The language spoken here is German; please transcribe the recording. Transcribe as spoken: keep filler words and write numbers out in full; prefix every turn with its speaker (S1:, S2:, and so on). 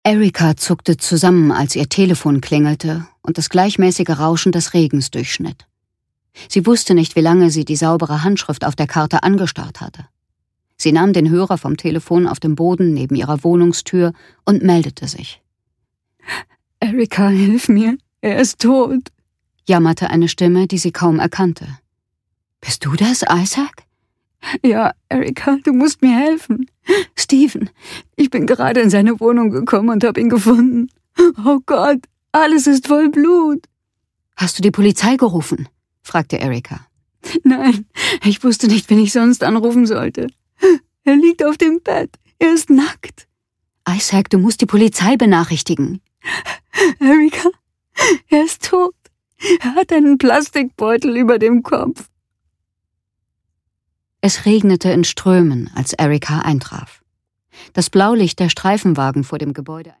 S1: Erika zuckte zusammen, als ihr Telefon klingelte und das gleichmäßige Rauschen des Regens durchschnitt. Sie wusste nicht, wie lange sie die saubere Handschrift auf der Karte angestarrt hatte. Sie nahm den Hörer vom Telefon auf dem Boden neben ihrer Wohnungstür und meldete sich.
S2: »Erika, hilf mir, er ist tot«,
S1: jammerte eine Stimme, die sie kaum erkannte. »Bist du das, Isaac?«
S2: »Ja, Erika, du musst mir helfen. Steven, ich bin gerade in seine Wohnung gekommen und habe ihn gefunden. Oh Gott, alles ist voll Blut.«
S1: »Hast du die Polizei gerufen?« fragte Erika.
S2: »Nein, ich wusste nicht, wen ich sonst anrufen sollte. Er liegt auf dem Bett, er ist nackt.«
S1: »Isaac, du musst die Polizei benachrichtigen.«
S2: »Erika, er ist tot. Er hat einen Plastikbeutel über dem Kopf.«
S1: Es regnete in Strömen, als Erika eintraf. Das Blaulicht der Streifenwagen vor dem Gebäude